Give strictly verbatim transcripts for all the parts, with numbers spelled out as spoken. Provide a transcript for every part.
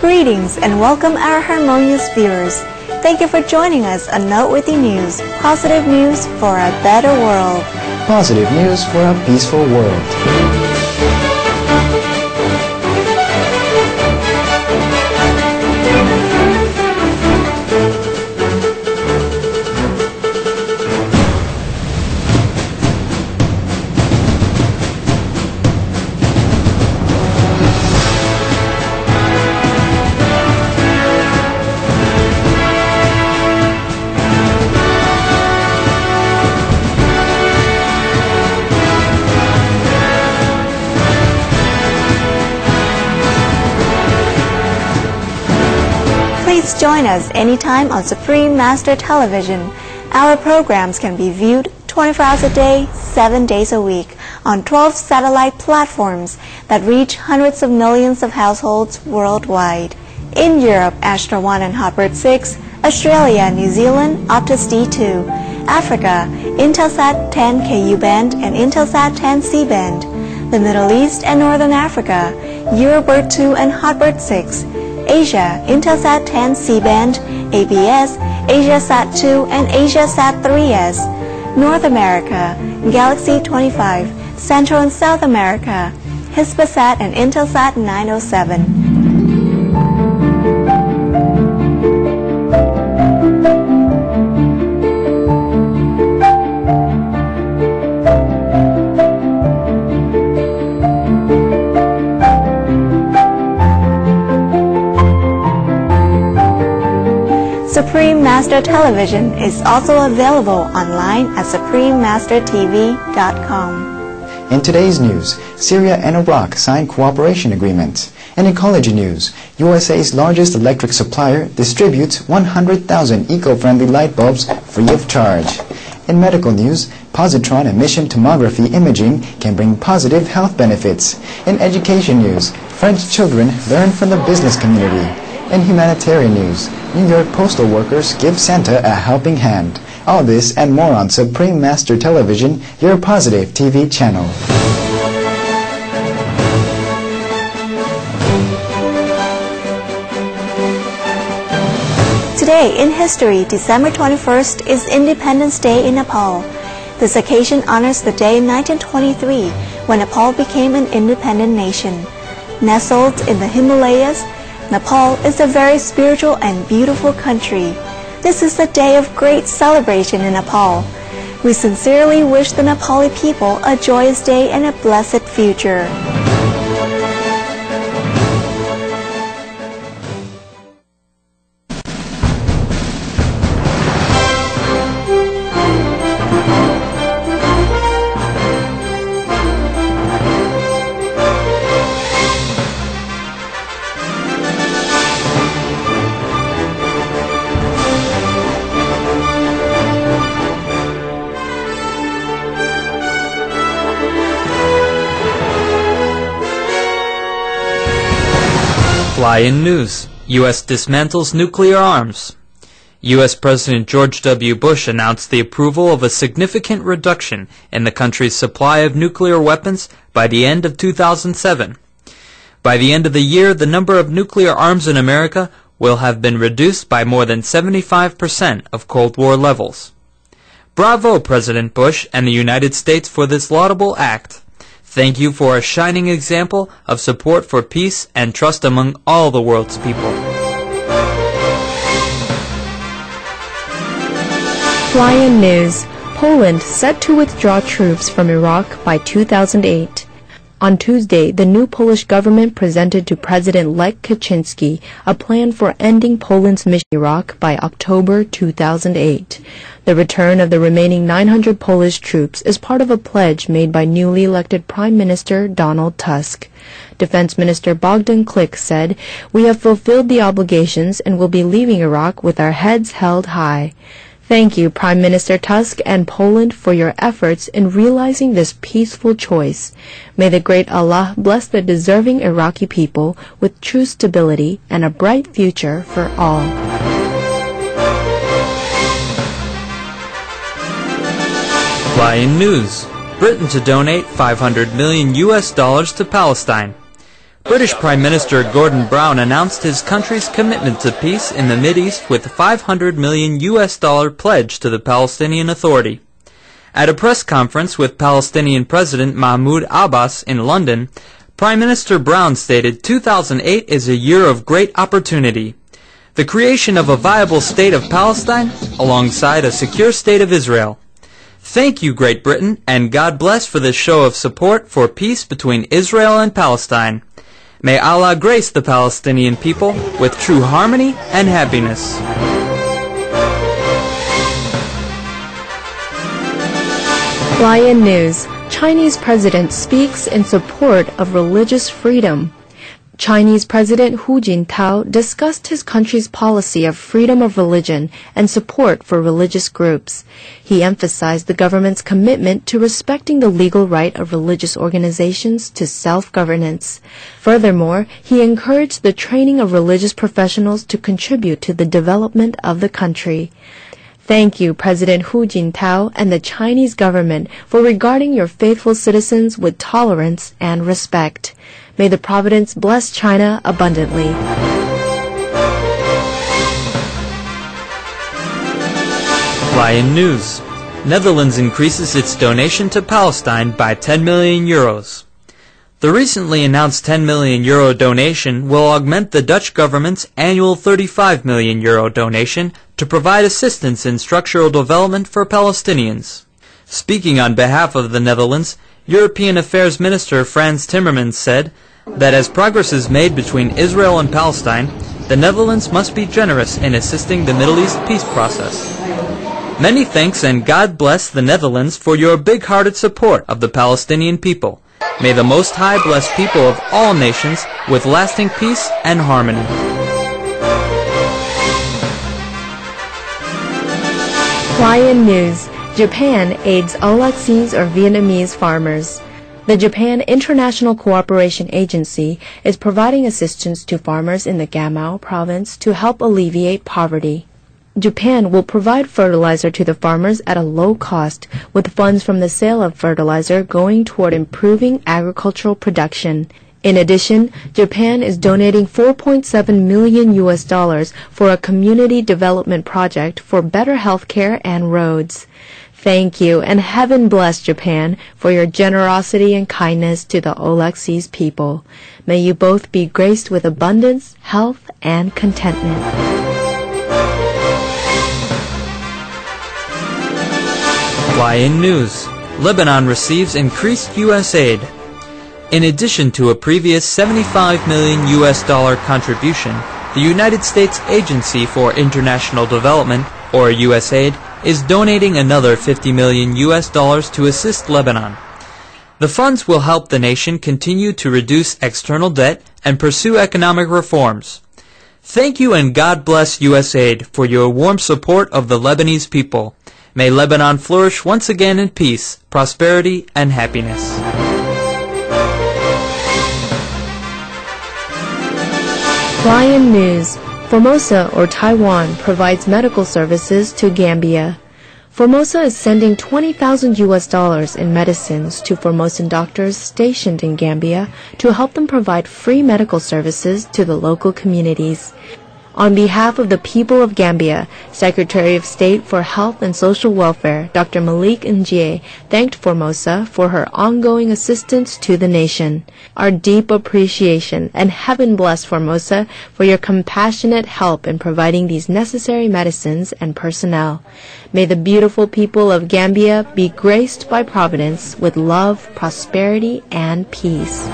Greetings and welcome our harmonious viewers. Thank you for joining us on Noteworthy News, positive news for a better world. Positive news for a peaceful world. Please join us anytime on Supreme Master Television. Our programs can be viewed twenty-four hours a day, seven days a week on twelve satellite platforms that reach hundreds of millions of households worldwide. In Europe, Astra one and Hotbird six, Australia, New Zealand, Optus D two, Africa, Intelsat ten K U band and Intelsat ten C band, the Middle East and Northern Africa, Eurobird two and Hotbird six, Asia, Intelsat ten C band, A B S, AsiaSat two and AsiaSat three S, North America, Galaxy twenty-five, Central and South America, Hispasat and Intelsat nine oh seven. Supreme Master Television is also available online at supreme master T V dot com. In today's news, Syria and Iraq signed cooperation agreements. And in college news, U S A's largest electric supplier distributes one hundred thousand eco-friendly light bulbs free of charge. In medical news, positron emission tomography imaging can bring positive health benefits. In education news, French children learn from the business community. In humanitarian news, New York postal workers give Santa a helping hand. All this and more on Supreme Master Television, your positive T V channel. Today in history, December twenty-first, is Independence Day in Nepal. This occasion honors the day in nineteen twenty-three when Nepal became an independent nation. Nestled in the Himalayas, Nepal is a very spiritual and beautiful country. This is a day of great celebration in Nepal. We sincerely wish the Nepali people a joyous day and a blessed future. Fly-in news. U S dismantles nuclear arms. U S President George W. Bush announced the approval of a significant reduction in the country's supply of nuclear weapons by the end of two thousand seven. By the end of the year, the number of nuclear arms in America will have been reduced by more than seventy-five percent of Cold War levels. Bravo, President Bush and the United States, for this laudable act. Thank you for a shining example of support for peace and trust among all the world's people. Fly-in news. Poland set to withdraw troops from Iraq by two thousand eight. On Tuesday, the new Polish government presented to President Lech Kaczynski a plan for ending Poland's mission in Iraq by October two thousand eight. The return of the remaining nine hundred Polish troops is part of a pledge made by newly elected Prime Minister Donald Tusk. Defense Minister Bogdan Klich said, "We have fulfilled the obligations and will be leaving Iraq with our heads held high." Thank you, Prime Minister Tusk and Poland, for your efforts in realizing this peaceful choice. May the great Allah bless the deserving Iraqi people with true stability and a bright future for all. Fly-in news. Britain to donate five hundred million U S dollars to Palestine. British Prime Minister Gordon Brown announced his country's commitment to peace in the Mideast with a five hundred million U S dollar pledge to the Palestinian Authority. At a press conference with Palestinian President Mahmoud Abbas in London, Prime Minister Brown stated two thousand eight is a year of great opportunity. The creation of a viable state of Palestine alongside a secure state of Israel. Thank you, Great Britain, and God bless for this show of support for peace between Israel and Palestine. May Allah grace the Palestinian people with true harmony and happiness. Lion News. Chinese president speaks in support of religious freedom. Chinese President Hu Jintao discussed his country's policy of freedom of religion and support for religious groups. He emphasized the government's commitment to respecting the legal right of religious organizations to self-governance. Furthermore, he encouraged the training of religious professionals to contribute to the development of the country. Thank you, President Hu Jintao and the Chinese government for regarding your faithful citizens with tolerance and respect. May the Providence bless China abundantly. Lion News. Netherlands increases its donation to Palestine by ten million euros. The recently announced ten million euro donation will augment the Dutch government's annual thirty-five million euro donation to provide assistance in structural development for Palestinians. Speaking on behalf of the Netherlands, European Affairs Minister Frans Timmermans said that as progress is made between Israel and Palestine, the Netherlands must be generous in assisting the Middle East peace process. Many thanks and God bless the Netherlands for your big-hearted support of the Palestinian people. May the Most High bless people of all nations with lasting peace and harmony. Lion News. Japan aids Alexis or Vietnamese farmers. The Japan International Cooperation Agency is providing assistance to farmers in the Gamao province to help alleviate poverty. Japan will provide fertilizer to the farmers at a low cost, with funds from the sale of fertilizer going toward improving agricultural production. In addition, Japan is donating four point seven million U S dollars for a community development project for better health care and roads. Thank you, and heaven bless Japan for your generosity and kindness to the Alexis people. May you both be graced with abundance, health, and contentment. Lion News. Lebanon receives increased U S aid. In addition to a previous seventy-five million U S dollar contribution, the United States Agency for International Development, or U S A I D, is donating another fifty million U S dollars to assist Lebanon. The funds will help the nation continue to reduce external debt and pursue economic reforms. Thank you and God bless U S A I D for your warm support of the Lebanese people. May Lebanon flourish once again in peace, prosperity, and happiness. Lion News. Formosa or Taiwan provides medical services to Gambia. Formosa is sending twenty thousand U S dollars in medicines to Formosan doctors stationed in Gambia to help them provide free medical services to the local communities. On behalf of the people of Gambia, Secretary of State for Health and Social Welfare, Doctor Malik Njie, thanked Formosa for her ongoing assistance to the nation. Our deep appreciation and heaven bless Formosa for your compassionate help in providing these necessary medicines and personnel. May the beautiful people of Gambia be graced by Providence with love, prosperity, and peace.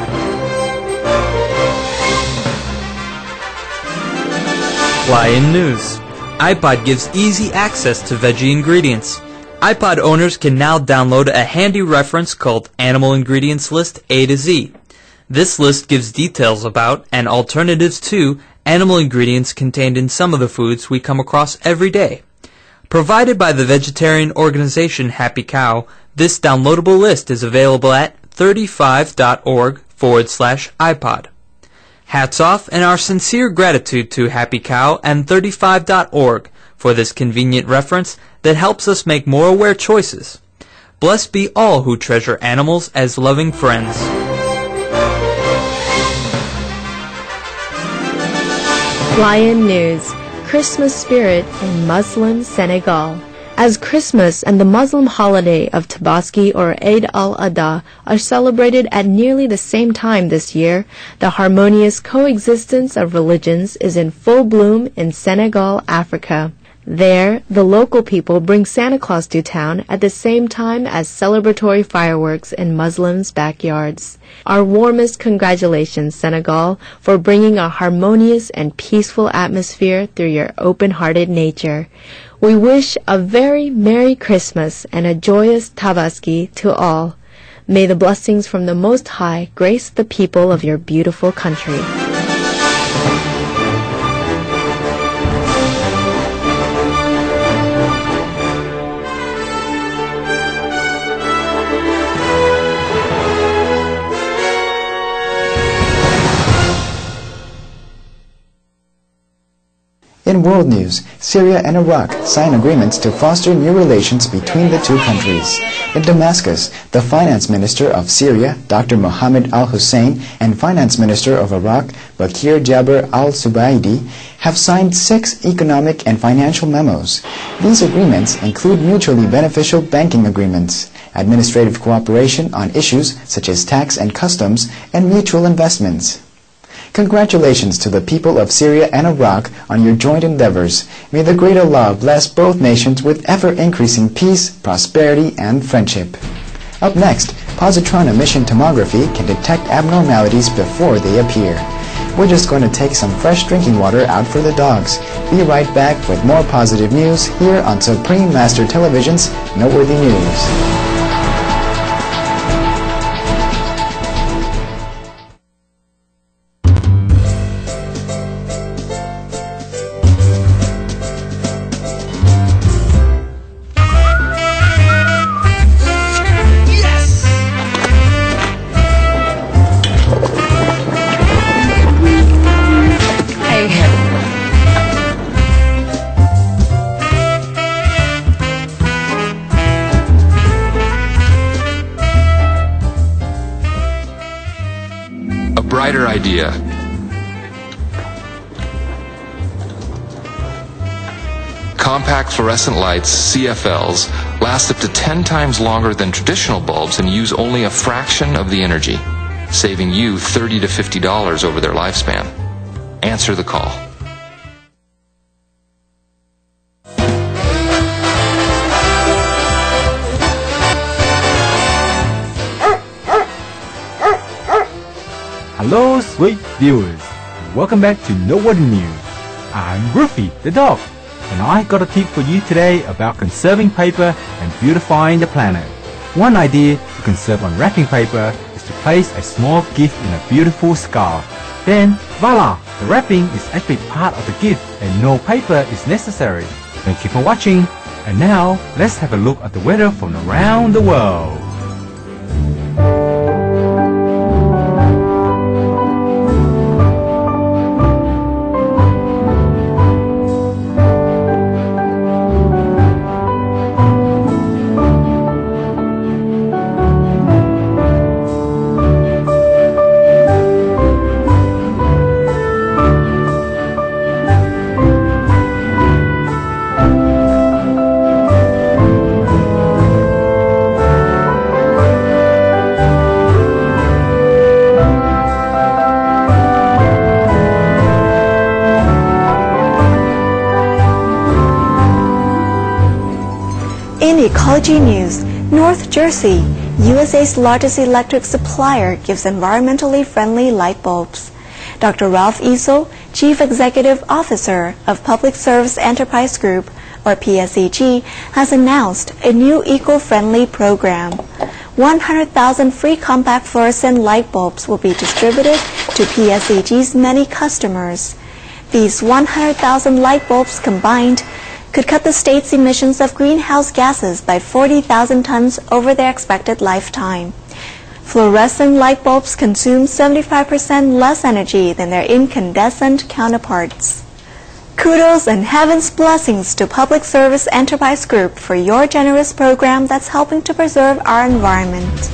Lion News. iPod gives easy access to veggie ingredients. iPod owners can now download a handy reference called Animal Ingredients List A to Z. This list gives details about and alternatives to animal ingredients contained in some of the foods we come across every day. Provided by the vegetarian organization Happy Cow, this downloadable list is available at thirty-five.org forward slash iPod. Hats off and our sincere gratitude to Happy Cow and thirty-five dot org for this convenient reference that helps us make more aware choices. Blessed be all who treasure animals as loving friends. Lion News, Christmas Spirit in Muslim Senegal. As Christmas and the Muslim holiday of Tabaski or Eid al-Adha are celebrated at nearly the same time this year, the harmonious coexistence of religions is in full bloom in Senegal, Africa. There, the local people bring Santa Claus to town at the same time as celebratory fireworks in Muslims' backyards. Our warmest congratulations, Senegal, for bringing a harmonious and peaceful atmosphere through your open-hearted nature. We wish a very Merry Christmas and a joyous Tabaski to all. May the blessings from the Most High grace the people of your beautiful country. In world news, Syria and Iraq sign agreements to foster new relations between the two countries. In Damascus, the finance minister of Syria, Doctor Mohammed al-Hussein, and finance minister of Iraq, Bakir Jabr al-Subaidi, have signed six economic and financial memos. These agreements include mutually beneficial banking agreements, administrative cooperation on issues such as tax and customs, and mutual investments. Congratulations to the people of Syria and Iraq on your joint endeavors. May the great Allah bless both nations with ever-increasing peace, prosperity, and friendship. Up next, positron emission tomography can detect abnormalities before they appear. We're just going to take some fresh drinking water out for the dogs. Be right back with more positive news here on Supreme Master Television's Noteworthy News. Brighter idea. Compact fluorescent lights, C F Ls, last up to ten times longer than traditional bulbs and use only a fraction of the energy, saving you thirty to fifty dollars over their lifespan. Answer the call. Hello, sweet viewers. Welcome back to Noteworthy News. I'm Groofy, the dog, and I got a tip for you today about conserving paper and beautifying the planet. One idea to conserve on wrapping paper is to place a small gift in a beautiful scarf. Then, voila! The wrapping is actually part of the gift and no paper is necessary. Thank you for watching. And now, let's have a look at the weather from around the world. In ecology news, North Jersey, U S A's largest electric supplier, gives environmentally friendly light bulbs. Doctor Ralph Easel, Chief Executive Officer of Public Service Enterprise Group, or P S E G, has announced a new eco-friendly program. one hundred thousand free compact fluorescent light bulbs will be distributed to P S E G's many customers. These one hundred thousand light bulbs combined could cut the state's emissions of greenhouse gases by forty thousand tons over their expected lifetime. Fluorescent light bulbs consume seventy-five percent less energy than their incandescent counterparts. Kudos and heaven's blessings to Public Service Enterprise Group for your generous program that's helping to preserve our environment.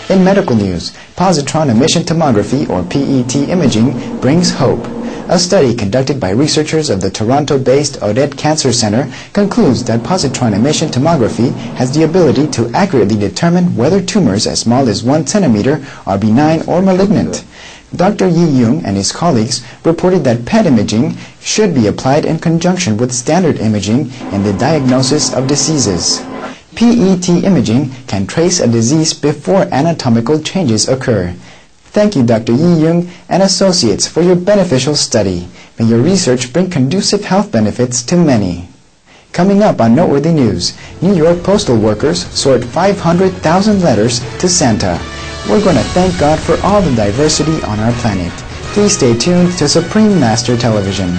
In medical news, positron emission tomography, or P E T imaging, brings hope. A study conducted by researchers of the Toronto-based Odette Cancer Center concludes that positron emission tomography has the ability to accurately determine whether tumors as small as one centimeter are benign or malignant. Doctor Yi Young and his colleagues reported that P E T imaging should be applied in conjunction with standard imaging in the diagnosis of diseases. P E T imaging can trace a disease before anatomical changes occur. Thank you, Doctor Yi Young and associates, for your beneficial study. May your research bring conducive health benefits to many. Coming up on Noteworthy News, New York postal workers sort five hundred thousand letters to Santa. We're going to thank God for all the diversity on our planet. Please stay tuned to Supreme Master Television.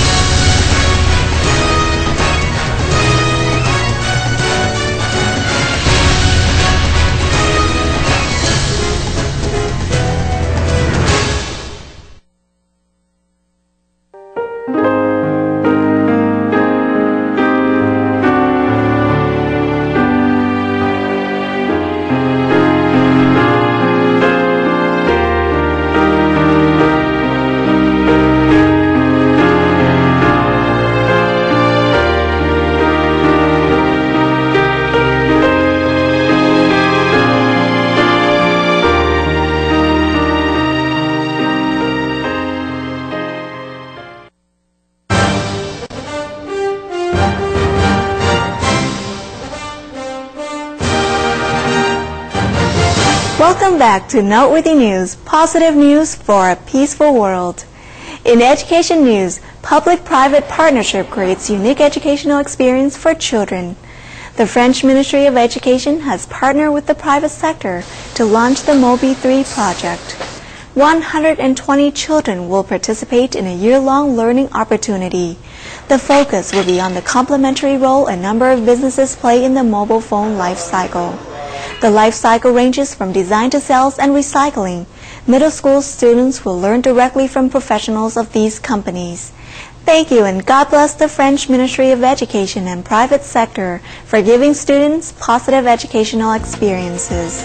Welcome back to Noteworthy News, positive news for a peaceful world. In education news, public-private partnership creates unique educational experience for children. The French Ministry of Education has partnered with the private sector to launch the Mobi three project. one hundred twenty children will participate in a year-long learning opportunity. The focus will be on the complementary role a number of businesses play in the mobile phone life cycle. The life cycle ranges from design to sales and recycling. Middle school students will learn directly from professionals of these companies. Thank you, and God bless the French Ministry of Education and private sector for giving students positive educational experiences.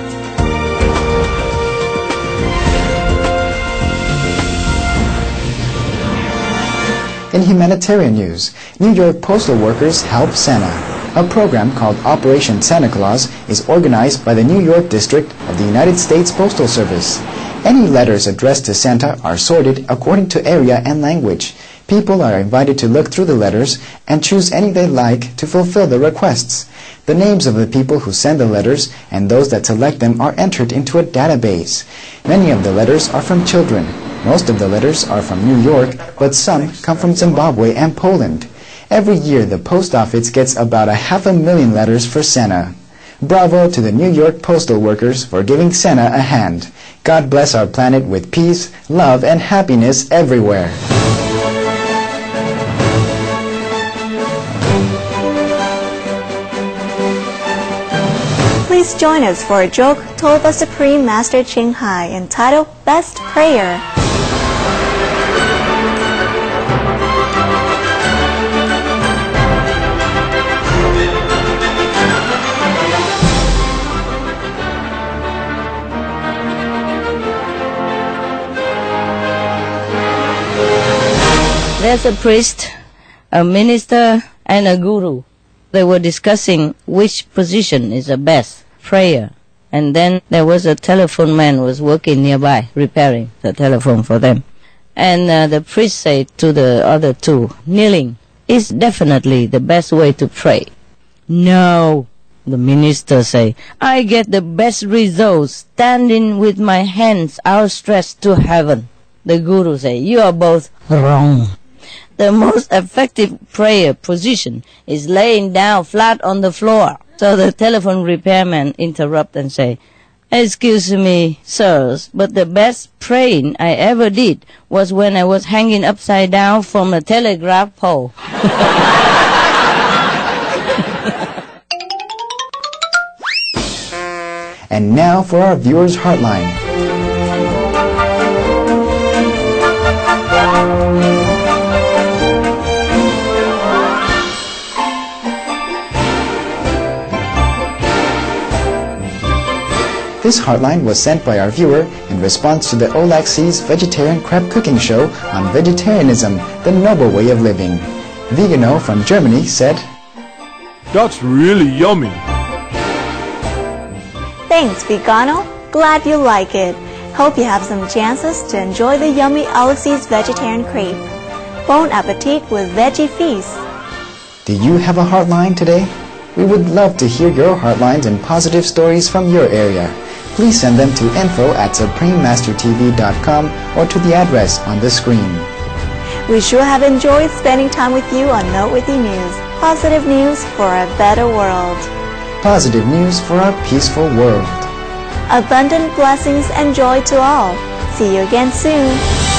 In humanitarian news, New York postal workers help Santa. A program called Operation Santa Claus is organized by the New York District of the United States Postal Service. Any letters addressed to Santa are sorted according to area and language. People are invited to look through the letters and choose any they like to fulfill the requests. The names of the people who send the letters and those that select them are entered into a database. Many of the letters are from children. Most of the letters are from New York, but some come from Zimbabwe and Poland. Every year, the post office gets about a half a million letters for Santa. Bravo to the New York postal workers for giving Santa a hand. God bless our planet with peace, love, and happiness everywhere. Please join us for a joke told by Supreme Master Ching Hai entitled Best Prayer. There's a priest, a minister, and a guru. They were discussing which position is the best, prayer. And then there was a telephone man who was working nearby, repairing the telephone for them. And uh, the priest said to the other two, kneeling is definitely the best way to pray. No, the minister said, I get the best results standing with my hands outstretched to heaven. The guru said, you are both wrong. The most effective prayer position is laying down flat on the floor. So the telephone repairman interrupt and say, excuse me, sirs, but the best praying I ever did was when I was hanging upside down from a telegraph pole. And now for our viewers' Heartline. This heartline was sent by our viewer in response to the Olaxy's Vegetarian Crab Cooking Show on vegetarianism, the noble way of living. Vegano from Germany said, "That's really yummy." Thanks, Vegano. Glad you like it. Hope you have some chances to enjoy the yummy Olaxy's Vegetarian Crepe. Bon appetit with Veggie Feast. Do you have a heartline today? We would love to hear your heartlines and positive stories from your area. Please send them to info at supreme master t v dot com or to the address on the screen. We sure have enjoyed spending time with you on Noteworthy News. Positive news for a better world. Positive news for our peaceful world. Abundant blessings and joy to all. See you again soon.